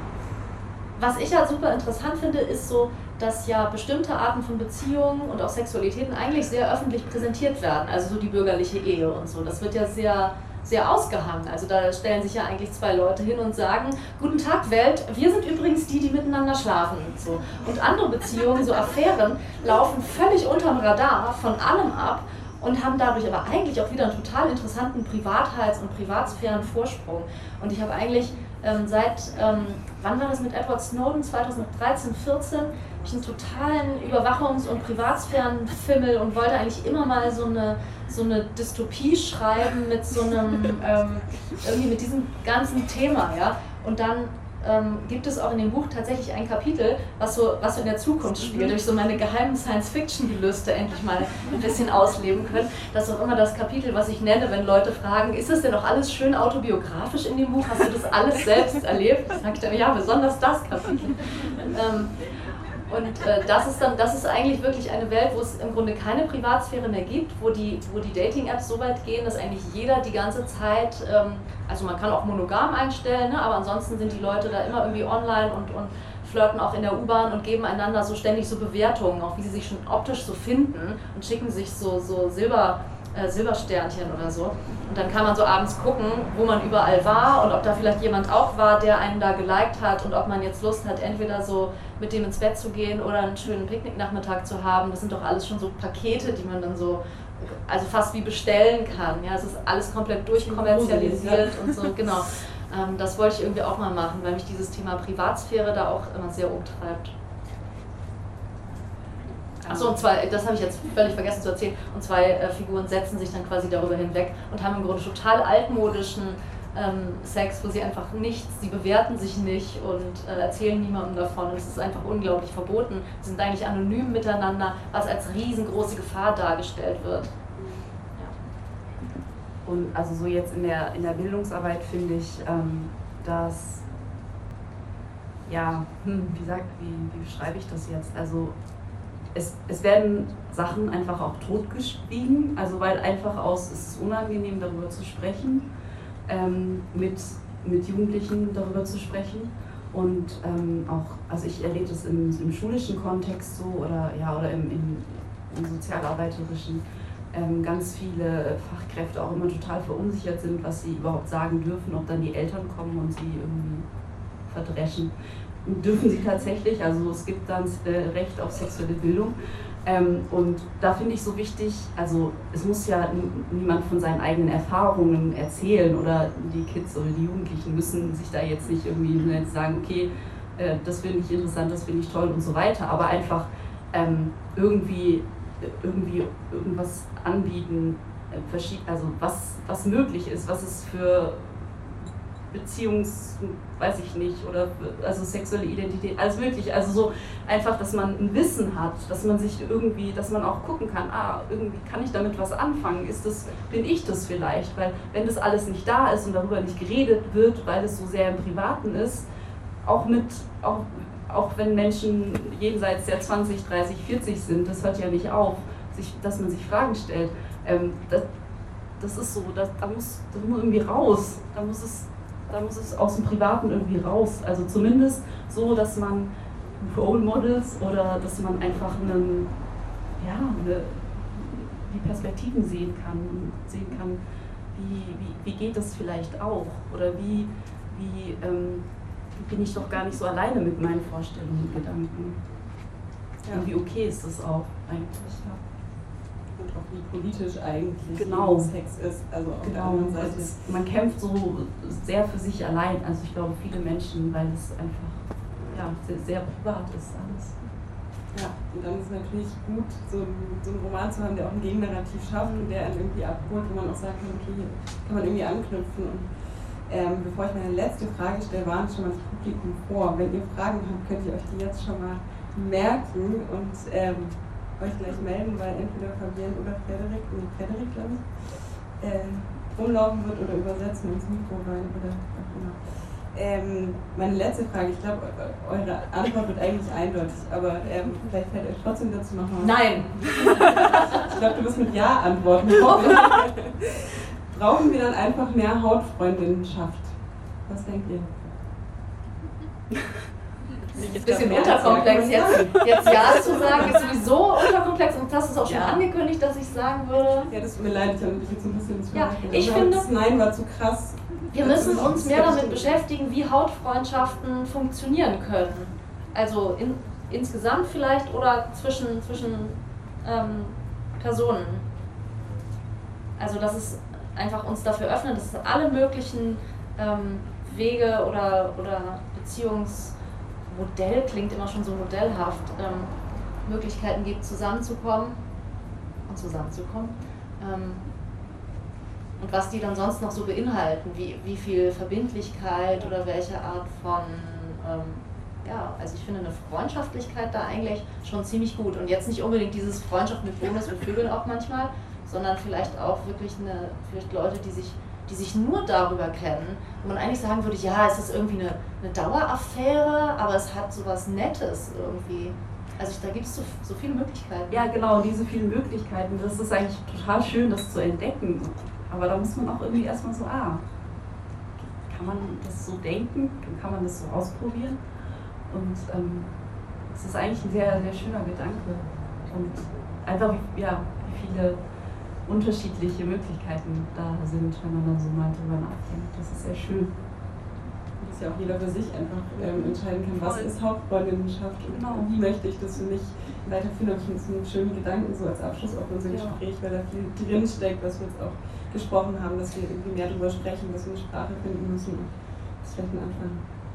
Was ich halt super interessant finde, ist so, dass ja bestimmte Arten von Beziehungen und auch Sexualitäten eigentlich sehr öffentlich präsentiert werden. Also so die bürgerliche Ehe und so. Das wird ja sehr, sehr ausgehangen. Also da stellen sich ja eigentlich zwei Leute hin und sagen, guten Tag Welt, wir sind übrigens die, die miteinander schlafen. Und so. Und andere Beziehungen, so Affären, laufen völlig unterm Radar von allem ab und haben dadurch aber eigentlich auch wieder einen total interessanten Privatheits- und Privatsphärenvorsprung. Und ich habe eigentlich ähm, seit, ähm, wann war das mit Edward Snowden, zweitausenddreizehn, vierzehn, habe ich einen totalen Überwachungs- und Privatsphärenfimmel und wollte eigentlich immer mal so eine, so eine Dystopie schreiben mit so einem, ähm, irgendwie mit diesem ganzen Thema, ja. Und dann ähm, gibt es auch in dem Buch tatsächlich ein Kapitel, was so, was so in der Zukunft spielt, durch so meine geheimen Science-Fiction-Gelüste endlich mal ein bisschen ausleben können. Das ist auch immer das Kapitel, was ich nenne, wenn Leute fragen, ist das denn auch alles schön autobiografisch in dem Buch? Hast du das alles selbst erlebt? Sag ich dann, ja, besonders das Kapitel. Ähm, Und äh, das ist dann, das ist eigentlich wirklich eine Welt, wo es im Grunde keine Privatsphäre mehr gibt, wo die, wo die Dating-Apps so weit gehen, dass eigentlich jeder die ganze Zeit, ähm, also man kann auch monogam einstellen, ne, aber ansonsten sind die Leute da immer irgendwie online und, und flirten auch in der U-Bahn und geben einander so ständig so Bewertungen, auch wie sie sich schon optisch so finden und schicken sich so, so Silber, äh, Silbersternchen oder so. Und dann kann man so abends gucken, wo man überall war und ob da vielleicht jemand auch war, der einen da geliked hat und ob man jetzt Lust hat, entweder so mit dem ins Bett zu gehen oder einen schönen Picknicknachmittag zu haben. Das sind doch alles schon so Pakete, die man dann so, also fast wie bestellen kann. Ja, es ist alles komplett durchkommerzialisiert und so, genau. Ähm, das wollte ich irgendwie auch mal machen, weil mich dieses Thema Privatsphäre da auch immer sehr umtreibt. Achso, und zwei, das habe ich jetzt völlig vergessen zu erzählen, und zwei äh, Figuren setzen sich dann quasi darüber hinweg und haben im Grunde total altmodischen ähm, Sex, wo sie einfach nichts, sie bewerten sich nicht und äh, erzählen niemandem davon. Und es ist einfach unglaublich verboten. Sie sind eigentlich anonym miteinander, was als riesengroße Gefahr dargestellt wird. Ja. Und also so jetzt in der, in der Bildungsarbeit finde ich, ähm, dass, ja, hm, wie, sagt, wie, wie beschreibe ich das jetzt? Also Es, es werden Sachen einfach auch totgeschwiegen, also weil einfach aus, es ist unangenehm darüber zu sprechen, ähm, mit, mit Jugendlichen darüber zu sprechen und ähm, auch, also ich erlebe das im, im schulischen Kontext so oder, ja, oder im, im, im sozialarbeiterischen, ähm, ganz viele Fachkräfte auch immer total verunsichert sind, was sie überhaupt sagen dürfen, ob dann die Eltern kommen und sie irgendwie verdreschen. Dürfen sie tatsächlich, also es gibt dann äh, Recht auf sexuelle Bildung ähm, und da finde ich so wichtig, also es muss ja niemand von seinen eigenen Erfahrungen erzählen oder die Kids oder die Jugendlichen müssen sich da jetzt nicht irgendwie sagen, okay, äh, das finde ich interessant, das finde ich toll und so weiter, aber einfach ähm, irgendwie, irgendwie irgendwas anbieten, äh, also was, was möglich ist, was es für Beziehungs, weiß ich nicht, oder also sexuelle Identität, alles mögliche. Also so einfach, dass man ein Wissen hat, dass man sich irgendwie, dass man auch gucken kann, ah, irgendwie kann ich damit was anfangen, ist das, bin ich das vielleicht? Weil wenn das alles nicht da ist und darüber nicht geredet wird, weil es so sehr im Privaten ist, auch mit, auch, auch wenn Menschen jenseits der zwanzig, dreißig, vierzig sind, das hört ja nicht auf, sich, dass man sich Fragen stellt. Ähm, das, das ist so, das, da, muss, das muss irgendwie raus, da muss es Da muss es aus dem Privaten irgendwie raus. Also zumindest so, dass man Role Models oder dass man einfach einen, ja, eine, die Perspektiven sehen kann und sehen kann, wie, wie, wie geht das vielleicht auch? Oder wie, wie ähm, bin ich doch gar nicht so alleine mit meinen Vorstellungen und Gedanken. Ja. Und wie okay ist das auch eigentlich? Ja. Und auch wie politisch eigentlich genau. Sex ist. Also auf genau. der anderen Seite. Ist, man kämpft so sehr für sich allein. Also ich glaube, viele Menschen, weil es einfach ja, sehr, sehr privat ist alles. Ja, und dann ist es natürlich gut, so, so einen Roman zu haben, der auch ein Gegennarrativ schafft und der einen irgendwie abholt, wo man auch sagen kann, okay, hier kann man irgendwie anknüpfen. Und ähm, bevor ich meine letzte Frage stelle, warne ich schon mal das Publikum vor. Wenn ihr Fragen habt, könnt ihr euch die jetzt schon mal merken und ähm, euch gleich melden, weil entweder Fabienne oder Frederik, nee, Frederik glaube ich, äh, rumlaufen wird oder übersetzen ins Mikro rein oder was immer. Ähm, meine letzte Frage, ich glaube, eure Antwort wird eigentlich eindeutig, aber ähm, vielleicht fällt euch trotzdem dazu noch mal. Nein! Ich glaube, du wirst mit Ja antworten. Brauchen wir dann einfach mehr Hautfreundinnenschaft? Was denkt ihr? Ein bisschen unterkomplex. Jetzt, jetzt Ja zu sagen ist sowieso unterkomplex und das ist auch schon ja. angekündigt, dass ich sagen würde. Ja, das tut mir leid, ich habe mich jetzt ein bisschen ins ja, ich finde, das Nein war zu krass. Wir müssen uns mehr damit beschäftigen, wie Hautfreundschaften funktionieren können. Also in, insgesamt vielleicht oder zwischen, zwischen ähm, Personen. Also dass es einfach uns dafür öffnet, dass es alle möglichen ähm, Wege oder, oder Beziehungs Modell klingt immer schon so modellhaft, ähm, Möglichkeiten gibt, zusammenzukommen und zusammenzukommen. Ähm, und was die dann sonst noch so beinhalten, wie, wie viel Verbindlichkeit oder welche Art von, ähm, ja, also ich finde eine Freundschaftlichkeit da eigentlich schon ziemlich gut. Und jetzt nicht unbedingt dieses Freundschaft mit Bonus und Vögeln auch manchmal, sondern vielleicht auch wirklich eine, vielleicht Leute, die sich die sich nur darüber kennen, wo man eigentlich sagen würde, ja, es ist irgendwie eine, eine Daueraffäre, aber es hat sowas Nettes irgendwie. Also ich, da gibt es so, so viele Möglichkeiten. Ja, genau, diese vielen Möglichkeiten, das ist eigentlich total schön, das zu entdecken. Aber da muss man auch irgendwie erstmal so, ah, kann man das so denken, kann man das so ausprobieren? Und ähm, es ist eigentlich ein sehr, sehr schöner Gedanke. Und einfach, ja, wie viele unterschiedliche Möglichkeiten da sind, wenn man dann so mal drüber nachdenkt. Das ist sehr schön. Und dass ja auch jeder für sich einfach ähm, entscheiden kann, was ist Hautfreundinnenschaft und genau. wie möchte ich das für mich weiterführen. Ich finde es einen schönen Gedanken so als Abschluss auf unser ja. Gespräch, weil da viel drin steckt, was wir jetzt auch gesprochen haben, dass wir irgendwie mehr darüber sprechen, dass wir eine Sprache finden müssen. Das ist vielleicht ein Anfang.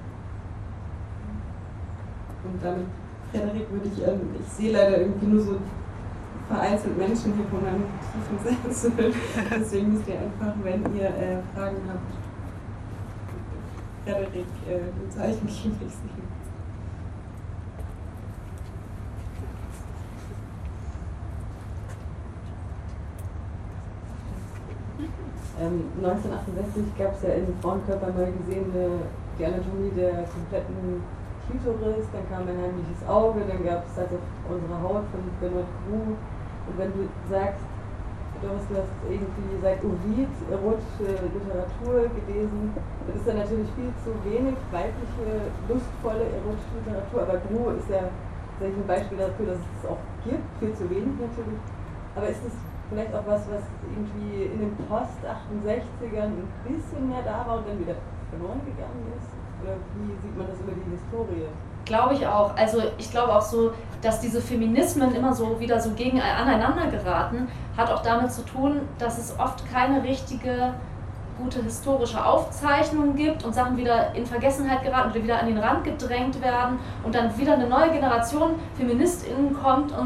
Und damit, Frederik, würde ich, ähm, ich sehe leider irgendwie nur so vereinzelt Menschen hier von meinem tiefen Sensel. Deswegen müsst ihr einfach, wenn ihr äh, Fragen habt, Frederik äh, ein Zeichen geben. Ähm, neunzehnhundertachtundsechzig gab es ja in Frauenkörper neu gesehen eine, die Anatomie der kompletten Klitoris, dann kam ein heimliches Auge, dann gab es also unsere Haut von Bernard Groux. Und wenn du sagst, Doris, du hast irgendwie seit Ovid erotische Literatur gelesen, das ist dann natürlich viel zu wenig weibliche, lustvolle erotische Literatur, aber Groux ist ja ein Beispiel dafür, dass es es auch gibt, viel zu wenig natürlich. Aber ist es vielleicht auch was, was irgendwie in den Post-achtundsechzigern ein bisschen mehr da war und dann wieder verloren gegangen ist? Oder wie sieht man das über die Historie? Glaube ich auch. Also ich glaube auch so, dass diese Feminismen immer so wieder so gegen aneinander geraten, hat auch damit zu tun, dass es oft keine richtige, gute historische Aufzeichnung gibt und Sachen wieder in Vergessenheit geraten oder wieder an den Rand gedrängt werden und dann wieder eine neue Generation FeministInnen kommt und,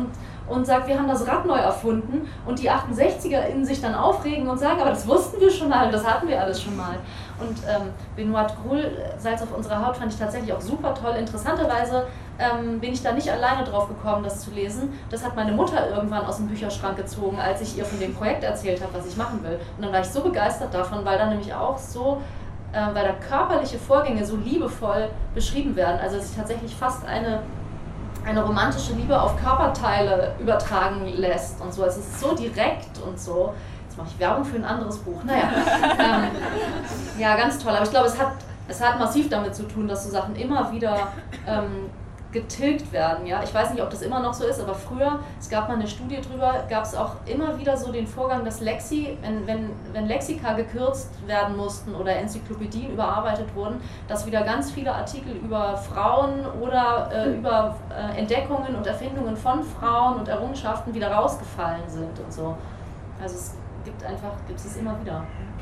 und sagt, wir haben das Rad neu erfunden und die achtundsechziger in sich dann aufregen und sagen, aber das wussten wir schon mal, das hatten wir alles schon mal. Und ähm, Benoit Groul, Salz auf unserer Haut, fand ich tatsächlich auch super toll. Interessanterweise ähm, bin ich da nicht alleine drauf gekommen, das zu lesen. Das hat meine Mutter irgendwann aus dem Bücherschrank gezogen, als ich ihr von dem Projekt erzählt habe, was ich machen will. Und dann war ich so begeistert davon, weil da nämlich auch so, äh, weil da körperliche Vorgänge so liebevoll beschrieben werden. Also dass sich tatsächlich fast eine, eine romantische Liebe auf Körperteile übertragen lässt und so. Es ist so direkt und so. Jetzt mache ich Werbung für ein anderes Buch. Naja, ähm, ja, ganz toll. Aber ich glaube, es hat, es hat massiv damit zu tun, dass so Sachen immer wieder ähm, getilgt werden. Ja? Ich weiß nicht, ob das immer noch so ist, aber früher, es gab mal eine Studie drüber, gab es auch immer wieder so den Vorgang, dass Lexi, wenn, wenn, wenn Lexika gekürzt werden mussten oder Enzyklopädien überarbeitet wurden, dass wieder ganz viele Artikel über Frauen oder äh, über äh, Entdeckungen und Erfindungen von Frauen und Errungenschaften wieder rausgefallen sind und so. Also es gibt einfach, gibt es immer wieder.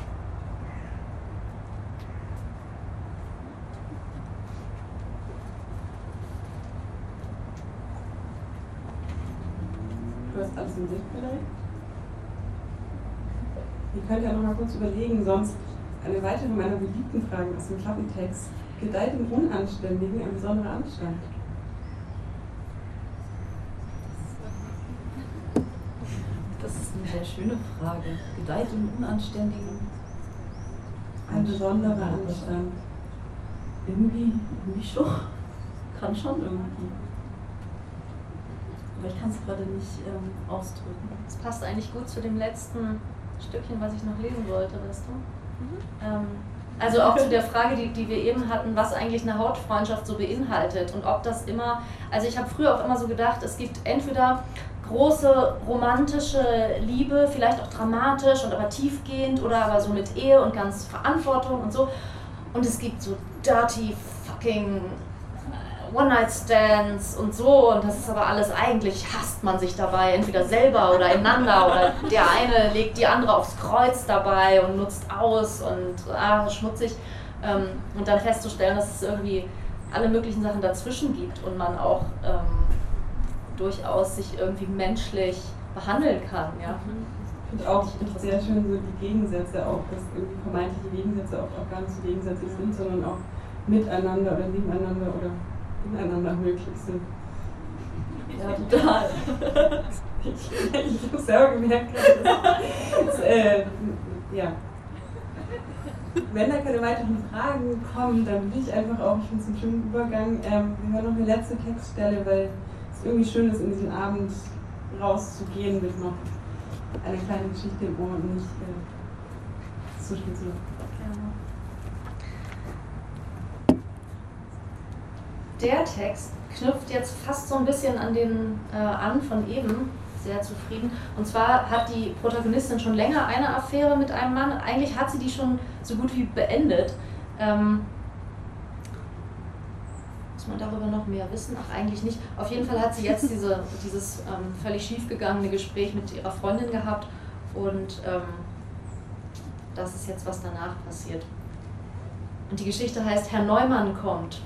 Du hast alles im Blick vielleicht? Ihr könnt ja noch mal kurz überlegen, sonst eine weitere meiner beliebten Fragen aus dem Klappentext. Gedeiht im Unanständigen ein besonderer Anstand? Das ist eine sehr schöne Frage. Gedeiht im Unanständigen Ein besonderer Anstand. irgendwie, irgendwie schon. Kann schon irgendwie. Aber ich kann es gerade nicht ähm, ausdrücken. Das passt eigentlich gut zu dem letzten Stückchen, was ich noch lesen wollte, weißt du? Mhm. Ähm, also auch zu der Frage, die, die wir eben hatten, was eigentlich eine Hautfreundschaft so beinhaltet und ob das immer, also ich habe früher auch immer so gedacht, es gibt entweder große romantische Liebe, vielleicht auch dramatisch und aber tiefgehend oder aber so mit Ehe und ganz Verantwortung und so, und es gibt so dirty fucking One-Night-Stands und so, und das ist aber alles, eigentlich hasst man sich dabei, entweder selber oder einander, oder der eine legt die andere aufs Kreuz dabei und nutzt aus und ah, schmutzig, ähm, und dann festzustellen, dass es irgendwie alle möglichen Sachen dazwischen gibt und man auch ähm, durchaus sich irgendwie menschlich behandeln kann. Ja? Ich finde auch sehr schön so die Gegensätze auch, dass irgendwie vermeintliche Gegensätze oft auch gar nicht so gegensätzlich sind, sondern auch miteinander oder nebeneinander oder ineinander möglich sind. Ja, total. ich ich habe selber gemerkt, dass, äh, ja. Wenn da keine weiteren Fragen kommen, dann will ich einfach auch, ich finde es einen schönen Übergang, ähm, wir hören noch eine letzte Textstelle, weil es irgendwie schön ist, in diesen Abend rauszugehen mit noch einer kleinen Geschichte im Ohr und nicht äh, zu schnell. Der Text knüpft jetzt fast so ein bisschen an den äh, an von eben, sehr zufrieden. Und zwar hat die Protagonistin schon länger eine Affäre mit einem Mann. Eigentlich hat sie die schon so gut wie beendet. Ähm, muss man darüber noch mehr wissen? Ach, eigentlich nicht. Auf jeden Fall hat sie jetzt diese, dieses ähm, völlig schiefgegangene Gespräch mit ihrer Freundin gehabt, und ähm, das ist jetzt, was danach passiert. Und die Geschichte heißt Herr Neumann kommt.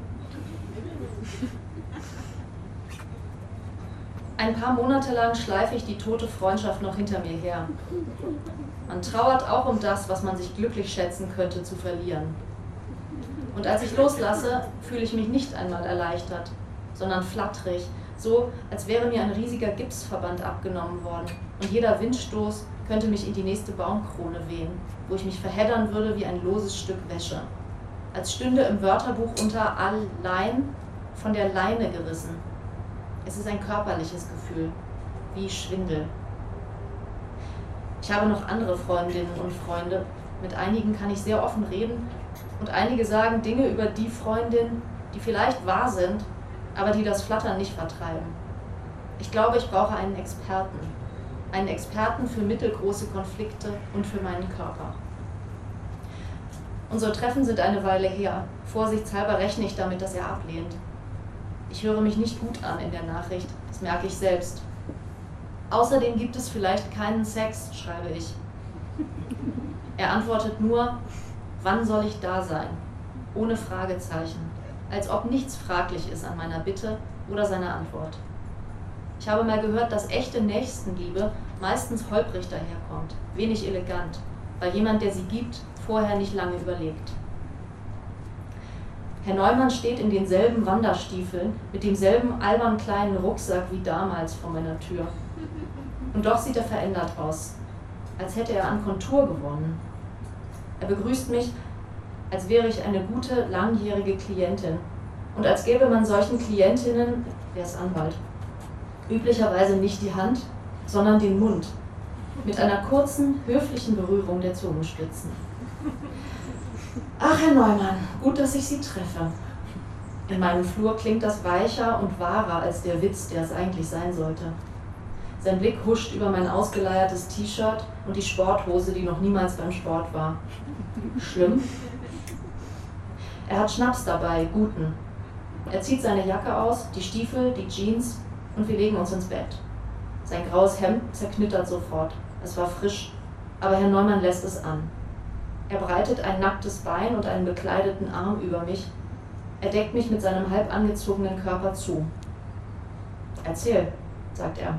Ein paar Monate lang schleife ich die tote Freundschaft noch hinter mir her. Man trauert auch um das, was man sich glücklich schätzen könnte, zu verlieren. Und als ich loslasse, fühle ich mich nicht einmal erleichtert, sondern flatterig, so als wäre mir ein riesiger Gipsverband abgenommen worden und jeder Windstoß könnte mich in die nächste Baumkrone wehen, wo ich mich verheddern würde wie ein loses Stück Wäsche. Als stünde im Wörterbuch unter allein von der Leine gerissen. Es ist ein körperliches Gefühl, wie Schwindel. Ich habe noch andere Freundinnen und Freunde, mit einigen kann ich sehr offen reden und einige sagen Dinge über die Freundin, die vielleicht wahr sind, aber die das Flattern nicht vertreiben. Ich glaube, ich brauche einen Experten, einen Experten für mittelgroße Konflikte und für meinen Körper. Unsere Treffen sind eine Weile her. Vorsichtshalber rechne ich damit, dass er ablehnt. Ich höre mich nicht gut an in der Nachricht, das merke ich selbst. Außerdem gibt es vielleicht keinen Sex, schreibe ich. Er antwortet nur, wann soll ich da sein? Ohne Fragezeichen, als ob nichts fraglich ist an meiner Bitte oder seiner Antwort. Ich habe mal gehört, dass echte Nächstenliebe meistens holprig daherkommt, wenig elegant, weil jemand, der sie gibt, vorher nicht lange überlegt. Herr Neumann steht in denselben Wanderstiefeln mit demselben albernen kleinen Rucksack wie damals vor meiner Tür. Und doch sieht er verändert aus, als hätte er an Kontur gewonnen. Er begrüßt mich, als wäre ich eine gute, langjährige Klientin und als gäbe man solchen Klientinnen, er ist Anwalt, üblicherweise nicht die Hand, sondern den Mund, mit einer kurzen, höflichen Berührung der Zungenspitzen. Ach, Herr Neumann, gut, dass ich Sie treffe. In meinem Flur klingt das weicher und wahrer als der Witz, der es eigentlich sein sollte. Sein Blick huscht über mein ausgeleiertes T-Shirt und die Sporthose, die noch niemals beim Sport war. Schlimm? Er hat Schnaps dabei, guten. Er zieht seine Jacke aus, die Stiefel, die Jeans und wir legen uns ins Bett. Sein graues Hemd zerknittert sofort. Es war frisch, aber Herr Neumann lässt es an. Er breitet ein nacktes Bein und einen bekleideten Arm über mich. Er deckt mich mit seinem halb angezogenen Körper zu. Erzähl, sagt er.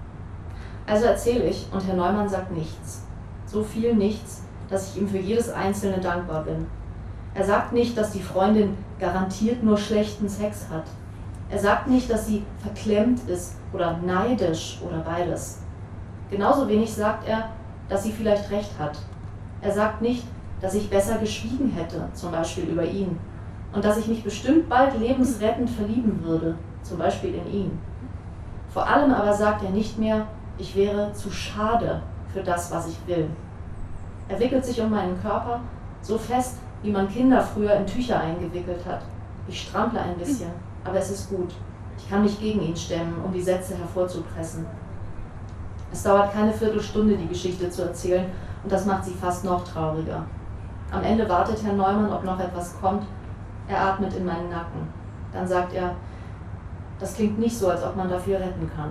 Also erzähle ich und Herr Neumann sagt nichts. So viel nichts, dass ich ihm für jedes Einzelne dankbar bin. Er sagt nicht, dass die Freundin garantiert nur schlechten Sex hat. Er sagt nicht, dass sie verklemmt ist oder neidisch oder beides. Genauso wenig sagt er, dass sie vielleicht recht hat. Er sagt nicht, dass ich besser geschwiegen hätte, zum Beispiel über ihn, und dass ich mich bestimmt bald lebensrettend verlieben würde, zum Beispiel in ihn. Vor allem aber sagt er nicht mehr, ich wäre zu schade für das, was ich will. Er wickelt sich um meinen Körper so fest, wie man Kinder früher in Tücher eingewickelt hat. Ich strample ein bisschen, aber es ist gut. Ich kann mich gegen ihn stemmen, um die Sätze hervorzupressen. Es dauert keine Viertelstunde, die Geschichte zu erzählen, und das macht sie fast noch trauriger. Am Ende wartet Herr Neumann, ob noch etwas kommt. Er atmet in meinen Nacken. Dann sagt er, das klingt nicht so, als ob man dafür retten kann.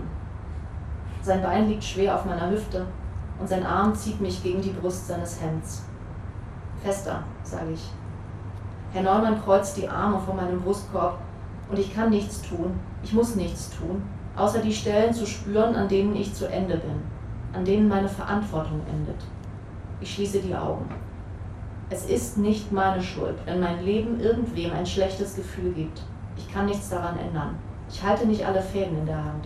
Sein Bein liegt schwer auf meiner Hüfte und sein Arm zieht mich gegen die Brust seines Hemds. Fester, sage ich. Herr Neumann kreuzt die Arme vor meinem Brustkorb und ich kann nichts tun, ich muss nichts tun, außer die Stellen zu spüren, an denen ich zu Ende bin, an denen meine Verantwortung endet. Ich schließe die Augen. Es ist nicht meine Schuld, wenn mein Leben irgendwem ein schlechtes Gefühl gibt. Ich kann nichts daran ändern. Ich halte nicht alle Fäden in der Hand.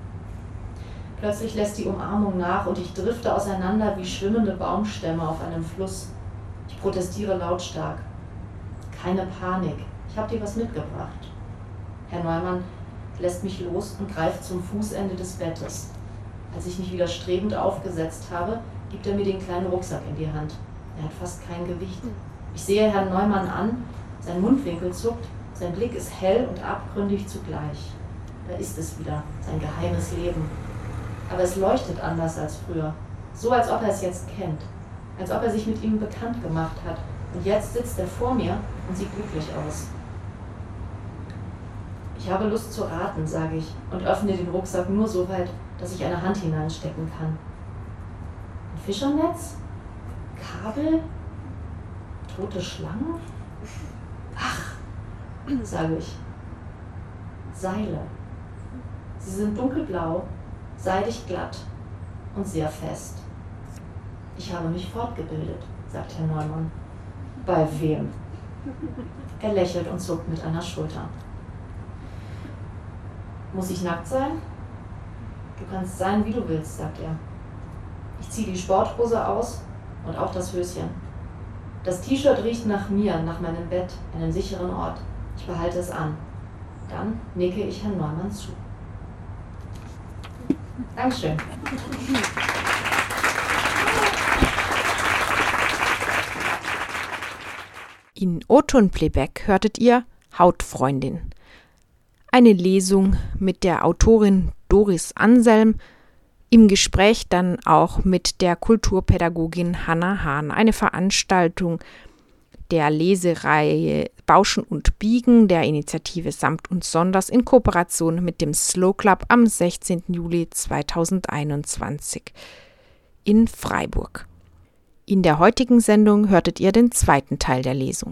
Plötzlich lässt die Umarmung nach und ich drifte auseinander wie schwimmende Baumstämme auf einem Fluss. Ich protestiere lautstark. Keine Panik, ich habe dir was mitgebracht. Herr Neumann lässt mich los und greift zum Fußende des Bettes. Als ich mich widerstrebend aufgesetzt habe, gibt er mir den kleinen Rucksack in die Hand. Er hat fast kein Gewicht. Ich sehe Herrn Neumann an, sein Mundwinkel zuckt, sein Blick ist hell und abgründig zugleich. Da ist es wieder, sein geheimes Leben. Aber es leuchtet anders als früher, so als ob er es jetzt kennt, als ob er sich mit ihm bekannt gemacht hat. Und jetzt sitzt er vor mir und sieht glücklich aus. Ich habe Lust zu raten, sage ich, und öffne den Rucksack nur so weit, dass ich eine Hand hineinstecken kann. Ein Fischernetz? Kabel? Tote Schlangen? Ach, sage ich. Seile. Sie sind dunkelblau, seidig glatt und sehr fest. Ich habe mich fortgebildet, sagt Herr Neumann. Bei wem? Er lächelt und zuckt mit einer Schulter. Muss ich nackt sein? Du kannst sein, wie du willst, sagt er. Ich ziehe die Sporthose aus und auch das Höschen. Das T-Shirt riecht nach mir, nach meinem Bett, einem sicheren Ort. Ich behalte es an. Dann nicke ich Herrn Neumann zu. Dankeschön. In O-Ton-Playback hörtet ihr Hautfreundin. Eine Lesung mit der Autorin Doris Anselm, im Gespräch dann auch mit der Kulturpädagogin Hannah Hahn. Eine Veranstaltung der Lesereihe Bauschen und Biegen der Initiative Samt und Sonders in Kooperation mit dem Slow Club am sechzehnten Juli zweitausendeinundzwanzig in Freiburg. In der heutigen Sendung hörtet ihr den zweiten Teil der Lesung.